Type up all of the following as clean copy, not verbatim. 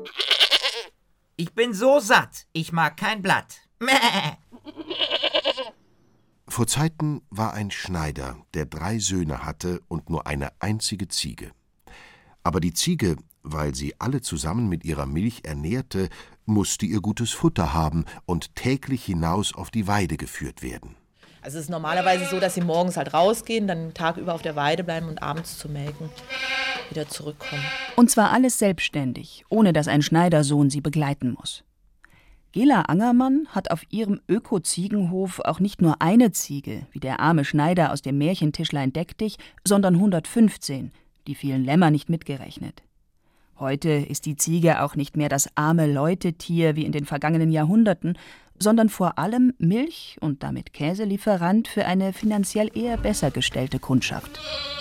Ich bin so satt, ich mag kein Blatt. Mäh. Vor Zeiten war ein Schneider, der 3 Söhne hatte und nur eine einzige Ziege. Aber die Ziege, weil sie alle zusammen mit ihrer Milch ernährte, musste ihr gutes Futter haben und täglich hinaus auf die Weide geführt werden. Also es ist normalerweise so, dass sie morgens halt rausgehen, dann den Tag über auf der Weide bleiben und abends zu melken wieder zurückkommen. Und zwar alles selbstständig, ohne dass ein Schneidersohn sie begleiten muss. Gela Angermann hat auf ihrem Öko-Ziegenhof auch nicht nur eine Ziege, wie der arme Schneider aus dem Märchentischlein Deck dich, sondern 115, die vielen Lämmer nicht mitgerechnet. Heute ist die Ziege auch nicht mehr das arme Leutetier wie in den vergangenen Jahrhunderten, sondern vor allem Milch- und damit Käselieferant für eine finanziell eher besser gestellte Kundschaft.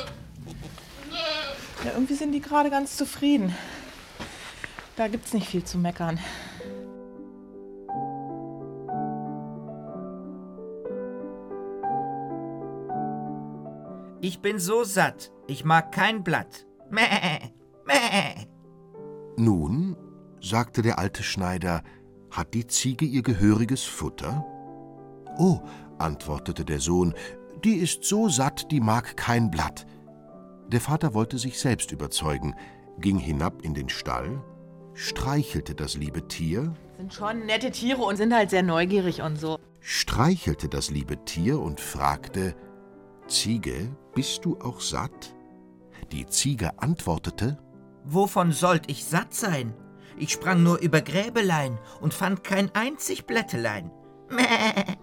Ja, irgendwie sind die gerade ganz zufrieden. Da gibt's nicht viel zu meckern. Ich bin so satt, ich mag kein Blatt. Mäh. Mäh. Nun, sagte der alte Schneider, hat die Ziege ihr gehöriges Futter? Oh, antwortete der Sohn, die ist so satt, die mag kein Blatt. Der Vater wollte sich selbst überzeugen, ging hinab in den Stall, streichelte das liebe Tier. Sind schon nette Tiere und sind halt sehr neugierig und so. Streichelte das liebe Tier und fragte, Ziege, bist du auch satt? Die Ziege antwortete, Wovon sollt ich satt sein? Ich sprang nur über Gräbelein und fand kein einzig Blättelein. Mäh.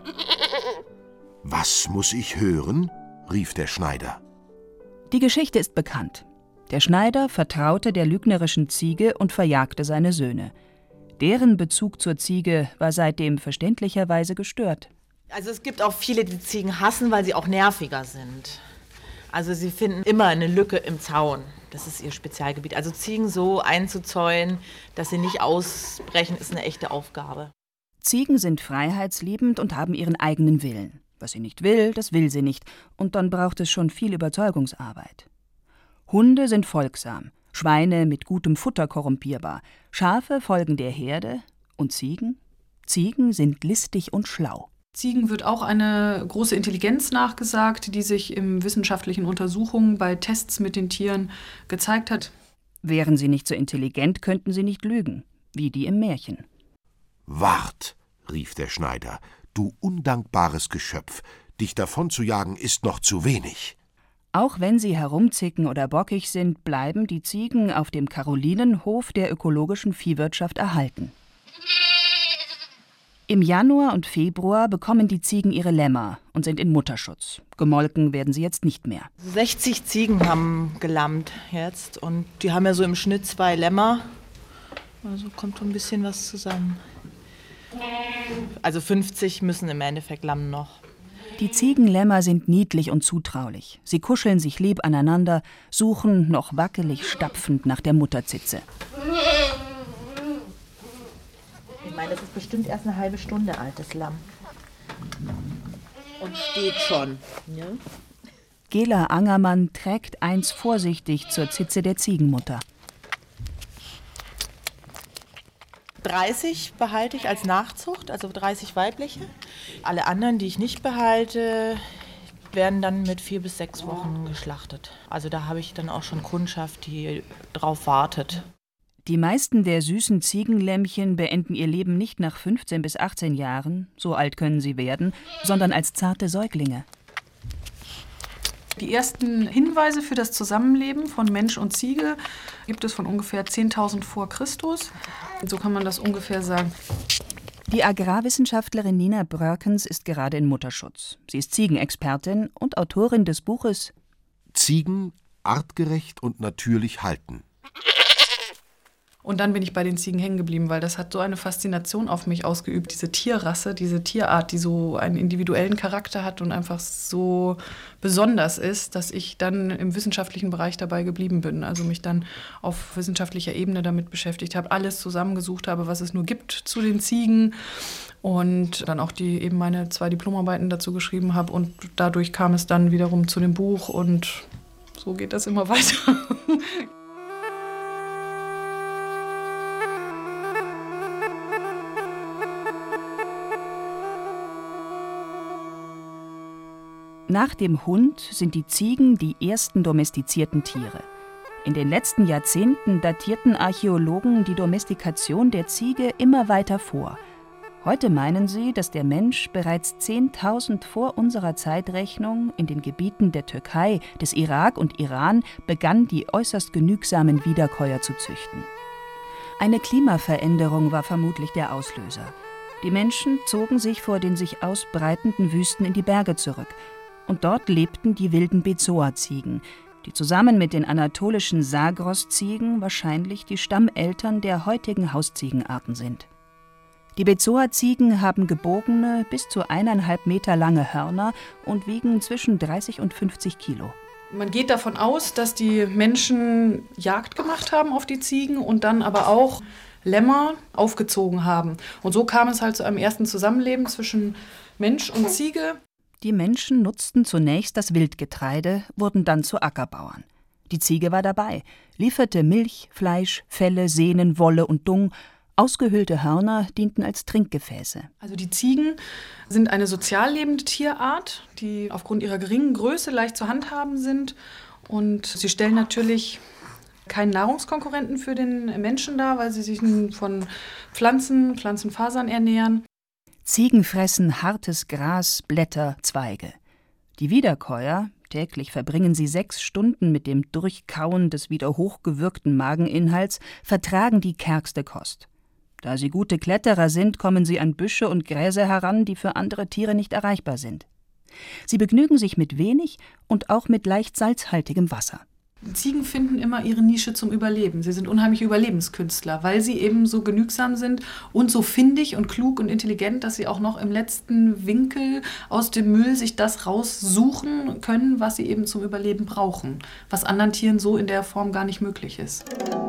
Was muss ich hören? Rief der Schneider. Die Geschichte ist bekannt. Der Schneider vertraute der lügnerischen Ziege und verjagte seine Söhne. Deren Bezug zur Ziege war seitdem verständlicherweise gestört. Also es gibt auch viele, die Ziegen hassen, weil sie auch nerviger sind. Also sie finden immer eine Lücke im Zaun. Das ist ihr Spezialgebiet. Also Ziegen so einzuzäunen, dass sie nicht ausbrechen, ist eine echte Aufgabe. Ziegen sind freiheitsliebend und haben ihren eigenen Willen. Was sie nicht will, das will sie nicht. Und dann braucht es schon viel Überzeugungsarbeit. Hunde sind folgsam, Schweine mit gutem Futter korrumpierbar, Schafe folgen der Herde und Ziegen? Ziegen sind listig und schlau. Ziegen wird auch eine große Intelligenz nachgesagt, die sich in wissenschaftlichen Untersuchungen bei Tests mit den Tieren gezeigt hat. Wären sie nicht so intelligent, könnten sie nicht lügen, wie die im Märchen. Wart, rief der Schneider, du undankbares Geschöpf, dich davonzujagen ist noch zu wenig. Auch wenn sie herumzicken oder bockig sind, bleiben die Ziegen auf dem Carolinenhof der ökologischen Viehwirtschaft erhalten. Im Januar und Februar bekommen die Ziegen ihre Lämmer und sind in Mutterschutz. Gemolken werden sie jetzt nicht mehr. 60 Ziegen haben gelammt jetzt und die haben ja so im Schnitt 2 Lämmer. Also kommt schon ein bisschen was zusammen. Also 50 müssen im Endeffekt lammen noch. Die Ziegenlämmer sind niedlich und zutraulich. Sie kuscheln sich lieb aneinander, suchen noch wackelig stapfend nach der Mutterzitze. Ich meine, das ist bestimmt erst eine halbe Stunde altes Lamm. Und steht schon. Ja? Gela Angermann trägt eins vorsichtig zur Zitze der Ziegenmutter. 30 behalte ich als Nachzucht, also 30 weibliche. Alle anderen, die ich nicht behalte, werden dann mit 4 bis 6 Wochen geschlachtet. Also da habe ich dann auch schon Kundschaft, die drauf wartet. Die meisten der süßen Ziegenlämmchen beenden ihr Leben nicht nach 15 bis 18 Jahren, so alt können sie werden, sondern als zarte Säuglinge. Die ersten Hinweise für das Zusammenleben von Mensch und Ziege gibt es von ungefähr 10.000 vor Christus. So kann man das ungefähr sagen. Die Agrarwissenschaftlerin Nina Brörkens ist gerade in Mutterschutz. Sie ist Ziegenexpertin und Autorin des Buches Ziegen artgerecht und natürlich halten. Und dann bin ich bei den Ziegen hängen geblieben, weil das hat so eine Faszination auf mich ausgeübt, diese Tierrasse, diese Tierart, die so einen individuellen Charakter hat und einfach so besonders ist, dass ich dann im wissenschaftlichen Bereich dabei geblieben bin. Also mich dann auf wissenschaftlicher Ebene damit beschäftigt habe, alles zusammengesucht habe, was es nur gibt zu den Ziegen und dann auch eben meine 2 Diplomarbeiten dazu geschrieben habe und dadurch kam es dann wiederum zu dem Buch und so geht das immer weiter. Nach dem Hund sind die Ziegen die ersten domestizierten Tiere. In den letzten Jahrzehnten datierten Archäologen die Domestikation der Ziege immer weiter vor. Heute meinen sie, dass der Mensch bereits 10.000 vor unserer Zeitrechnung in den Gebieten der Türkei, des Irak und Iran begann, die äußerst genügsamen Wiederkäuer zu züchten. Eine Klimaveränderung war vermutlich der Auslöser. Die Menschen zogen sich vor den sich ausbreitenden Wüsten in die Berge zurück. Und dort lebten die wilden Bezoar-Ziegen, die zusammen mit den anatolischen Zagros-Ziegen wahrscheinlich die Stammeltern der heutigen Hausziegenarten sind. Die Bezoar-Ziegen haben gebogene, bis zu 1,5 Meter lange Hörner und wiegen zwischen 30 und 50 Kilo. Man geht davon aus, dass die Menschen Jagd gemacht haben auf die Ziegen und dann aber auch Lämmer aufgezogen haben. Und so kam es halt zu einem ersten Zusammenleben zwischen Mensch und Ziege. Die Menschen nutzten zunächst das Wildgetreide, wurden dann zu Ackerbauern. Die Ziege war dabei, lieferte Milch, Fleisch, Felle, Sehnen, Wolle und Dung. Ausgehöhlte Hörner dienten als Trinkgefäße. Also die Ziegen sind eine sozial lebende Tierart, die aufgrund ihrer geringen Größe leicht zu handhaben sind. Und sie stellen natürlich keinen Nahrungskonkurrenten für den Menschen dar, weil sie sich von Pflanzenfasern ernähren. Ziegen fressen hartes Gras, Blätter, Zweige. Die Wiederkäuer, täglich verbringen sie 6 Stunden mit dem Durchkauen des wieder hochgewürgten Mageninhalts, vertragen die kärgste Kost. Da sie gute Kletterer sind, kommen sie an Büsche und Gräser heran, die für andere Tiere nicht erreichbar sind. Sie begnügen sich mit wenig und auch mit leicht salzhaltigem Wasser. Ziegen finden immer ihre Nische zum Überleben. Sie sind unheimliche Überlebenskünstler, weil sie eben so genügsam sind und so findig und klug und intelligent, dass sie auch noch im letzten Winkel aus dem Müll sich das raussuchen können, was sie eben zum Überleben brauchen, was anderen Tieren so in der Form gar nicht möglich ist.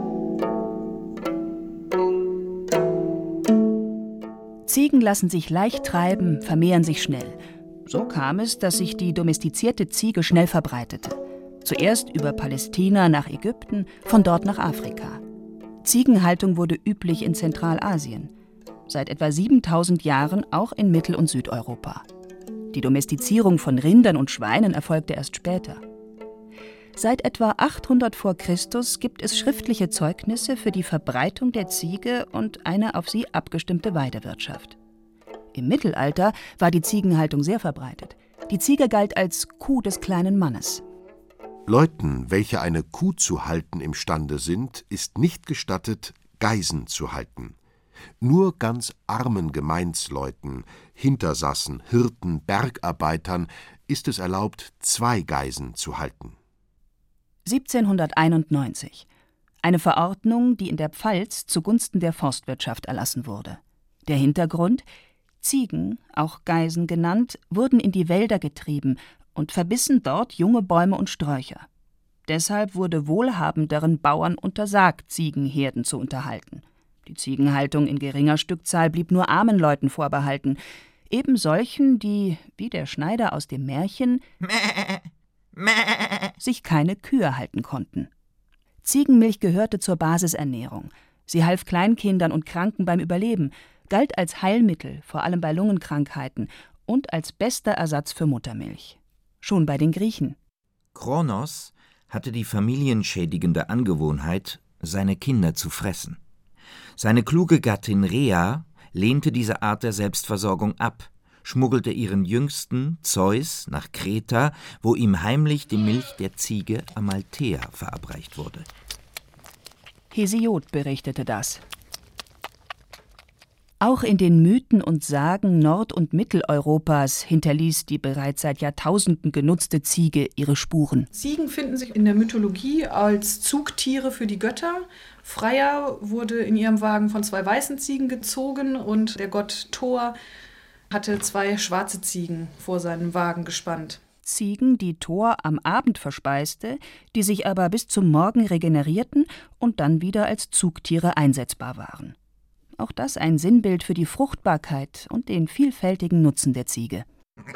Ziegen lassen sich leicht treiben, vermehren sich schnell. So kam es, dass sich die domestizierte Ziege schnell verbreitete. Zuerst über Palästina nach Ägypten, von dort nach Afrika. Ziegenhaltung wurde üblich in Zentralasien. Seit etwa 7.000 Jahren auch in Mittel- und Südeuropa. Die Domestizierung von Rindern und Schweinen erfolgte erst später. Seit etwa 800 vor Christus gibt es schriftliche Zeugnisse für die Verbreitung der Ziege und eine auf sie abgestimmte Weidewirtschaft. Im Mittelalter war die Ziegenhaltung sehr verbreitet. Die Ziege galt als Kuh des kleinen Mannes. Leuten, welche eine Kuh zu halten imstande sind, ist nicht gestattet, Geisen zu halten. Nur ganz armen Gemeinsleuten, Hintersassen, Hirten, Bergarbeitern ist es erlaubt, 2 Geisen zu halten. 1791. Eine Verordnung, die in der Pfalz zugunsten der Forstwirtschaft erlassen wurde. Der Hintergrund: Ziegen, auch Geisen genannt, wurden in die Wälder getrieben und verbissen dort junge Bäume und Sträucher. Deshalb wurde wohlhabenderen Bauern untersagt, Ziegenherden zu unterhalten. Die Ziegenhaltung in geringer Stückzahl blieb nur armen Leuten vorbehalten, eben solchen, die, wie der Schneider aus dem Märchen, sich keine Kühe halten konnten. Ziegenmilch gehörte zur Basisernährung. Sie half Kleinkindern und Kranken beim Überleben, galt als Heilmittel, vor allem bei Lungenkrankheiten, und als bester Ersatz für Muttermilch. Schon bei den Griechen. Kronos hatte die familienschädigende Angewohnheit, seine Kinder zu fressen. Seine kluge Gattin Rhea lehnte diese Art der Selbstversorgung ab, schmuggelte ihren Jüngsten, Zeus, nach Kreta, wo ihm heimlich die Milch der Ziege Amalthea verabreicht wurde. Hesiod berichtete das. Auch in den Mythen und Sagen Nord- und Mitteleuropas hinterließ die bereits seit Jahrtausenden genutzte Ziege ihre Spuren. Ziegen finden sich in der Mythologie als Zugtiere für die Götter. Freya wurde in ihrem Wagen von 2 weißen Ziegen gezogen und der Gott Thor hatte 2 schwarze Ziegen vor seinem Wagen gespannt. Ziegen, die Thor am Abend verspeiste, die sich aber bis zum Morgen regenerierten und dann wieder als Zugtiere einsetzbar waren. Auch das ein Sinnbild für die Fruchtbarkeit und den vielfältigen Nutzen der Ziege.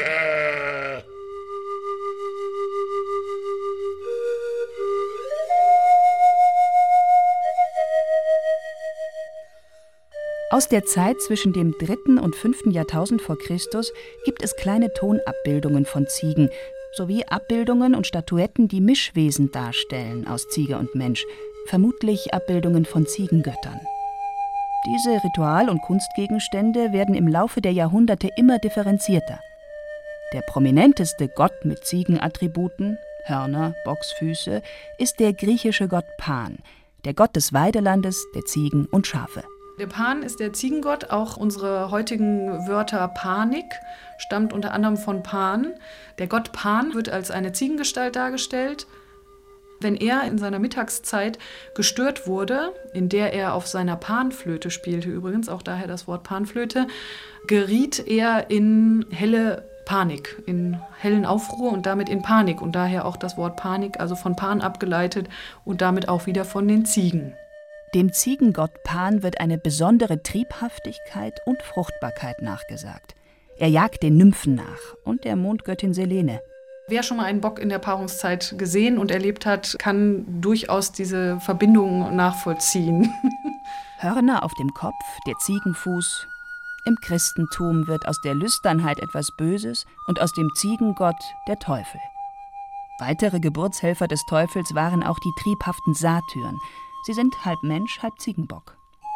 Aus der Zeit zwischen dem 3. und 5. Jahrtausend vor Christus gibt es kleine Tonabbildungen von Ziegen, sowie Abbildungen und Statuetten, die Mischwesen darstellen aus Ziege und Mensch, vermutlich Abbildungen von Ziegengöttern. Diese Ritual- und Kunstgegenstände werden im Laufe der Jahrhunderte immer differenzierter. Der prominenteste Gott mit Ziegenattributen, Hörner, Bocksfüße, ist der griechische Gott Pan, der Gott des Weidelandes, der Ziegen und Schafe. Der Pan ist der Ziegengott, auch unsere heutigen Wörter Panik stammt unter anderem von Pan. Der Gott Pan wird als eine Ziegengestalt dargestellt. Wenn er in seiner Mittagszeit gestört wurde, in der er auf seiner Panflöte spielte übrigens, auch daher das Wort Panflöte, geriet er in helle Panik, in hellen Aufruhr und damit in Panik und daher auch das Wort Panik, also von Pan abgeleitet und damit auch wieder von den Ziegen. Dem Ziegengott Pan wird eine besondere Triebhaftigkeit und Fruchtbarkeit nachgesagt. Er jagt den Nymphen nach und der Mondgöttin Selene. Wer schon mal einen Bock in der Paarungszeit gesehen und erlebt hat, kann durchaus diese Verbindung nachvollziehen. Hörner auf dem Kopf, der Ziegenfuß. Im Christentum wird aus der Lüsternheit etwas Böses und aus dem Ziegengott der Teufel. Weitere Geburtshelfer des Teufels waren auch die triebhaften Satyren. Sie sind halb Mensch, halb Ziegenbock.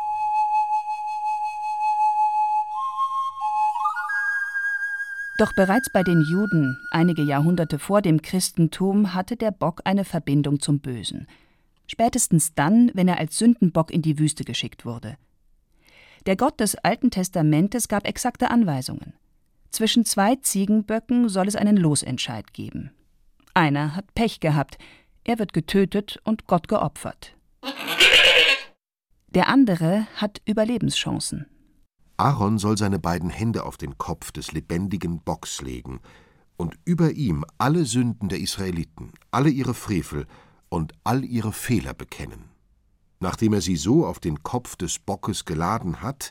Doch bereits bei den Juden, einige Jahrhunderte vor dem Christentum, hatte der Bock eine Verbindung zum Bösen. Spätestens dann, wenn er als Sündenbock in die Wüste geschickt wurde. Der Gott des Alten Testamentes gab exakte Anweisungen. Zwischen 2 Ziegenböcken soll es einen Losentscheid geben. Einer hat Pech gehabt, er wird getötet und Gott geopfert. Der andere hat Überlebenschancen. Aaron soll seine beiden Hände auf den Kopf des lebendigen Bocks legen und über ihm alle Sünden der Israeliten, alle ihre Frevel und all ihre Fehler bekennen. Nachdem er sie so auf den Kopf des Bockes geladen hat,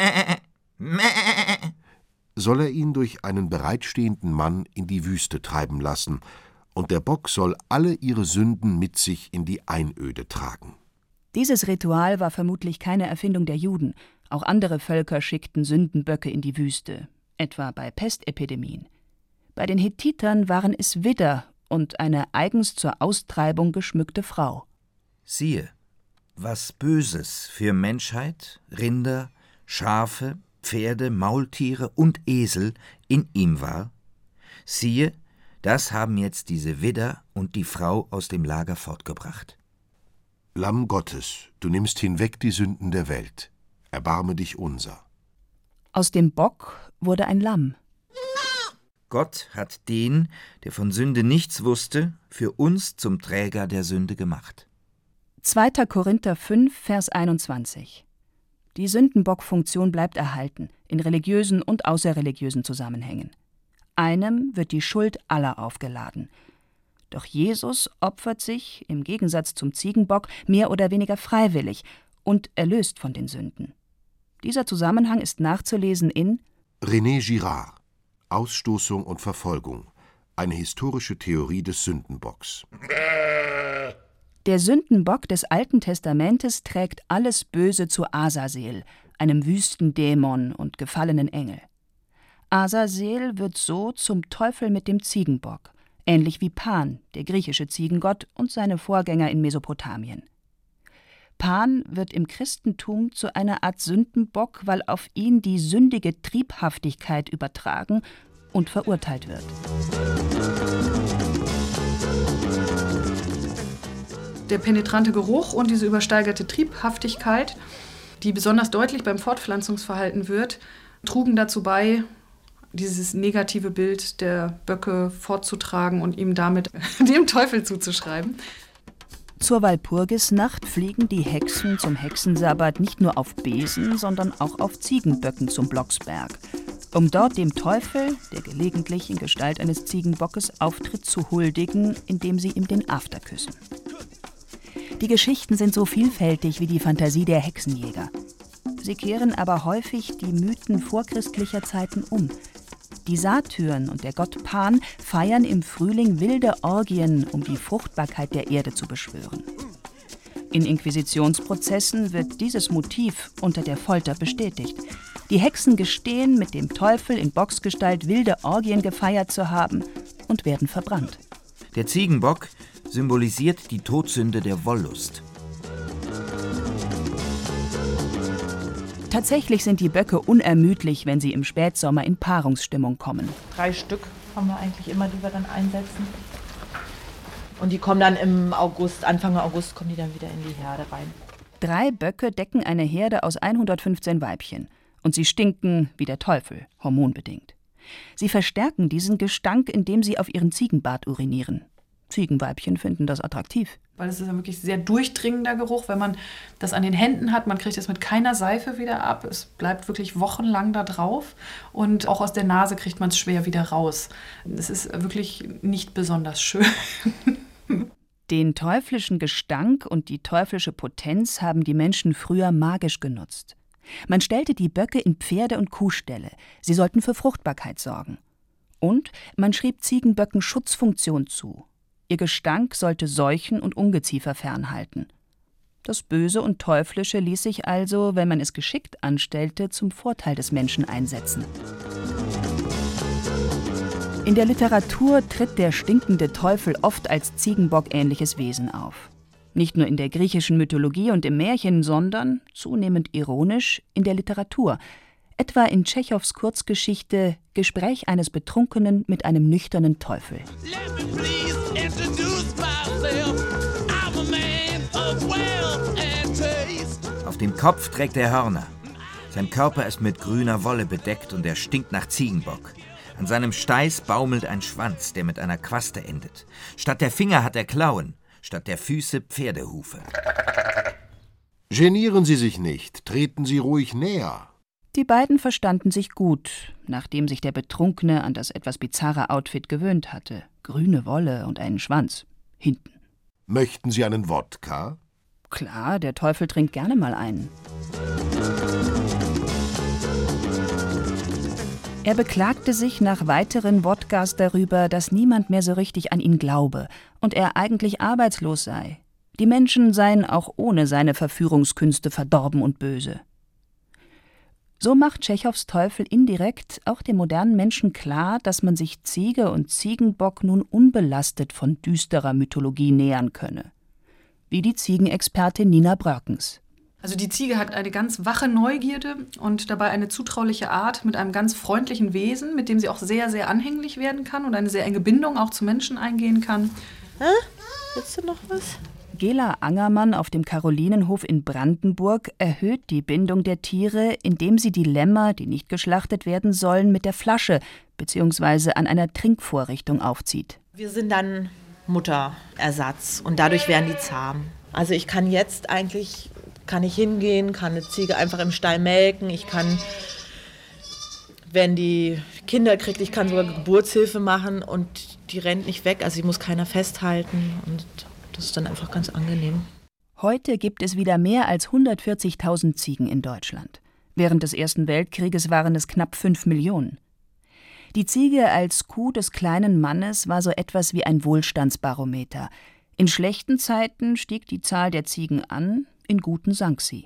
soll er ihn durch einen bereitstehenden Mann in die Wüste treiben lassen, und der Bock soll alle ihre Sünden mit sich in die Einöde tragen. Dieses Ritual war vermutlich keine Erfindung der Juden. Auch andere Völker schickten Sündenböcke in die Wüste, etwa bei Pestepidemien. Bei den Hethitern waren es Widder und eine eigens zur Austreibung geschmückte Frau. Siehe, was Böses für Menschheit, Rinder, Schafe, Pferde, Maultiere und Esel in ihm war, siehe, das haben jetzt diese Widder und die Frau aus dem Lager fortgebracht. Lamm Gottes, du nimmst hinweg die Sünden der Welt. Erbarme dich unser. Aus dem Bock wurde ein Lamm. Gott hat den, der von Sünde nichts wusste, für uns zum Träger der Sünde gemacht. 2. Korinther 5, Vers 21. Die Sündenbock-Funktion bleibt erhalten, in religiösen und außerreligiösen Zusammenhängen. Einem wird die Schuld aller aufgeladen. Doch Jesus opfert sich, im Gegensatz zum Ziegenbock, mehr oder weniger freiwillig und erlöst von den Sünden. Dieser Zusammenhang ist nachzulesen in René Girard, Ausstoßung und Verfolgung, eine historische Theorie des Sündenbocks. Der Sündenbock des Alten Testamentes trägt alles Böse zu Azazel, einem Wüstendämon und gefallenen Engel. Azazel wird so zum Teufel mit dem Ziegenbock, ähnlich wie Pan, der griechische Ziegengott und seine Vorgänger in Mesopotamien. Pan wird im Christentum zu einer Art Sündenbock, weil auf ihn die sündige Triebhaftigkeit übertragen und verurteilt wird. Der penetrante Geruch und diese übersteigerte Triebhaftigkeit, die besonders deutlich beim Fortpflanzungsverhalten wird, trugen dazu bei, dieses negative Bild der Böcke fortzutragen und ihm damit dem Teufel zuzuschreiben. Zur Walpurgisnacht fliegen die Hexen zum Hexensabbat nicht nur auf Besen, sondern auch auf Ziegenböcken zum Blocksberg, um dort dem Teufel, der gelegentlich in Gestalt eines Ziegenbockes auftritt, zu huldigen, indem sie ihm den After küssen. Die Geschichten sind so vielfältig wie die Fantasie der Hexenjäger. Sie kehren aber häufig die Mythen vorchristlicher Zeiten um. Die Satyren und der Gott Pan feiern im Frühling wilde Orgien, um die Fruchtbarkeit der Erde zu beschwören. In Inquisitionsprozessen wird dieses Motiv unter der Folter bestätigt. Die Hexen gestehen, mit dem Teufel in Bocksgestalt wilde Orgien gefeiert zu haben und werden verbrannt. Der Ziegenbock symbolisiert die Todsünde der Wollust. Tatsächlich sind die Böcke unermüdlich, wenn sie im Spätsommer in Paarungsstimmung kommen. 3 Stück haben wir eigentlich immer, die wir dann einsetzen. Und die kommen dann im August, Anfang August kommen die dann wieder in die Herde rein. 3 Böcke decken eine Herde aus 115 Weibchen. Und sie stinken wie der Teufel, hormonbedingt. Sie verstärken diesen Gestank, indem sie auf ihren Ziegenbart urinieren. Ziegenweibchen finden das attraktiv. Weil es ist ein wirklich sehr durchdringender Geruch, wenn man das an den Händen hat. Man kriegt es mit keiner Seife wieder ab. Es bleibt wirklich wochenlang da drauf. Und auch aus der Nase kriegt man es schwer wieder raus. Es ist wirklich nicht besonders schön. Den teuflischen Gestank und die teuflische Potenz haben die Menschen früher magisch genutzt. Man stellte die Böcke in Pferde- und Kuhställe. Sie sollten für Fruchtbarkeit sorgen. Und man schrieb Ziegenböcken Schutzfunktion zu. Ihr Gestank sollte Seuchen und Ungeziefer fernhalten. Das Böse und Teuflische ließ sich also, wenn man es geschickt anstellte, zum Vorteil des Menschen einsetzen. In der Literatur tritt der stinkende Teufel oft als Ziegenbock-ähnliches Wesen auf. Nicht nur in der griechischen Mythologie und im Märchen, sondern, zunehmend ironisch, in der Literatur. Etwa in Tschechows Kurzgeschichte »Gespräch eines Betrunkenen mit einem nüchternen Teufel«. Auf dem Kopf trägt er Hörner. Sein Körper ist mit grüner Wolle bedeckt und er stinkt nach Ziegenbock. An seinem Steiß baumelt ein Schwanz, der mit einer Quaste endet. Statt der Finger hat er Klauen, statt der Füße Pferdehufe. Genieren Sie sich nicht, treten Sie ruhig näher. Die beiden verstanden sich gut, nachdem sich der Betrunkene an das etwas bizarre Outfit gewöhnt hatte. Grüne Wolle und einen Schwanz. Hinten. Möchten Sie einen Wodka? Klar, der Teufel trinkt gerne mal einen. Er beklagte sich nach weiteren Wodkas darüber, dass niemand mehr so richtig an ihn glaube und er eigentlich arbeitslos sei. Die Menschen seien auch ohne seine Verführungskünste verdorben und böse. So macht Tschechows Teufel indirekt auch dem modernen Menschen klar, dass man sich Ziege und Ziegenbock nun unbelastet von düsterer Mythologie nähern könne. Wie die Ziegenexpertin Nina Brörkens. Also die Ziege hat eine ganz wache Neugierde und dabei eine zutrauliche Art mit einem ganz freundlichen Wesen, mit dem sie auch sehr, sehr anhänglich werden kann und eine sehr enge Bindung auch zu Menschen eingehen kann. Willst du noch was? Gela Angermann auf dem Karolinenhof in Brandenburg erhöht die Bindung der Tiere, indem sie die Lämmer, die nicht geschlachtet werden sollen, mit der Flasche bzw. an einer Trinkvorrichtung aufzieht. Wir sind dann Mutterersatz und dadurch werden die zahm. Also ich kann jetzt eigentlich, kann ich hingehen, kann eine Ziege einfach im Stall melken, ich kann, wenn die Kinder kriegt, ich kann sogar Geburtshilfe machen und die rennt nicht weg, also die muss keiner festhalten und das ist dann einfach ganz angenehm. Heute gibt es wieder mehr als 140.000 Ziegen in Deutschland. Während des Ersten Weltkrieges waren es knapp 5 Millionen. Die Ziege als Kuh des kleinen Mannes war so etwas wie ein Wohlstandsbarometer. In schlechten Zeiten stieg die Zahl der Ziegen an, in guten sank sie.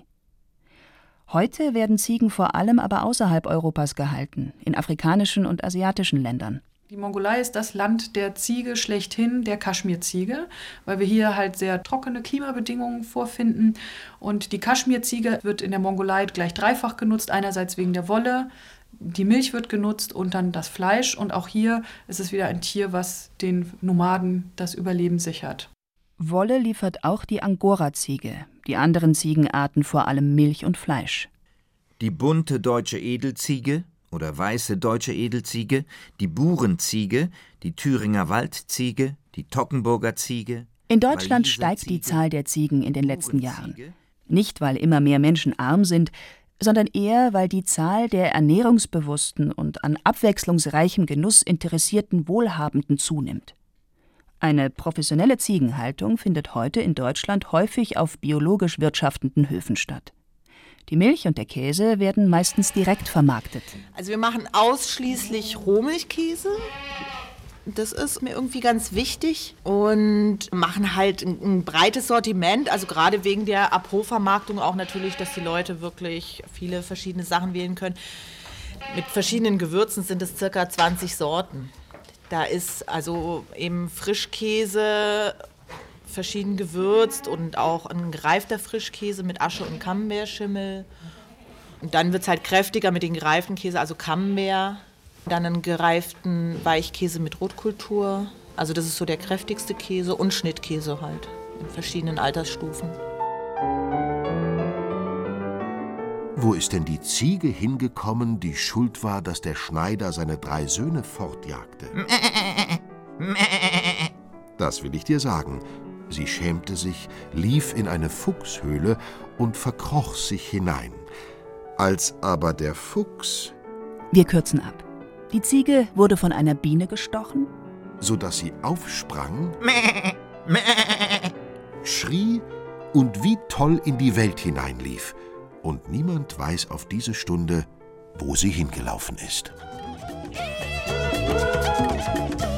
Heute werden Ziegen vor allem aber außerhalb Europas gehalten, in afrikanischen und asiatischen Ländern. Die Mongolei ist das Land der Ziege schlechthin, der Kaschmirziege, weil wir hier halt sehr trockene Klimabedingungen vorfinden. Und die Kaschmirziege wird in der Mongolei gleich dreifach genutzt, einerseits wegen der Wolle, die Milch wird genutzt und dann das Fleisch. Und auch hier ist es wieder ein Tier, was den Nomaden das Überleben sichert. Wolle liefert auch die Angora-Ziege, die anderen Ziegenarten vor allem Milch und Fleisch. Die bunte deutsche Edelziege oder weiße deutsche Edelziege, die Burenziege, die Thüringer Waldziege, die Toggenburger Ziege. In Deutschland steigt die Zahl der Ziegen in den letzten Jahren. Nicht, weil immer mehr Menschen arm sind, sondern eher, weil die Zahl der ernährungsbewussten und an abwechslungsreichem Genuss interessierten Wohlhabenden zunimmt. Eine professionelle Ziegenhaltung findet heute in Deutschland häufig auf biologisch wirtschaftenden Höfen statt. Die Milch und der Käse werden meistens direkt vermarktet. Also wir machen ausschließlich Rohmilchkäse. Das ist mir irgendwie ganz wichtig. Und machen halt ein breites Sortiment. Also gerade wegen der Apro-Vermarktung auch natürlich, dass die Leute wirklich viele verschiedene Sachen wählen können. Mit verschiedenen Gewürzen sind es ca. 20 Sorten, Da ist also eben Frischkäse, verschieden gewürzt und auch ein gereifter Frischkäse mit Asche und Camembertschimmel. Und dann wird es halt kräftiger mit den gereiften Käse, also Camembert. Dann einen gereiften Weichkäse mit Rotkultur. Also das ist so der kräftigste Käse und Schnittkäse halt in verschiedenen Altersstufen. Wo ist denn die Ziege hingekommen, die schuld war, dass der Schneider seine 3 Söhne fortjagte? Das will ich dir sagen. Sie schämte sich, lief in eine Fuchshöhle und verkroch sich hinein. Als aber der Fuchs... Wir kürzen ab. Die Ziege wurde von einer Biene gestochen, so dass sie aufsprang, schrie und wie toll in die Welt hineinlief. Und niemand weiß auf diese Stunde, wo sie hingelaufen ist.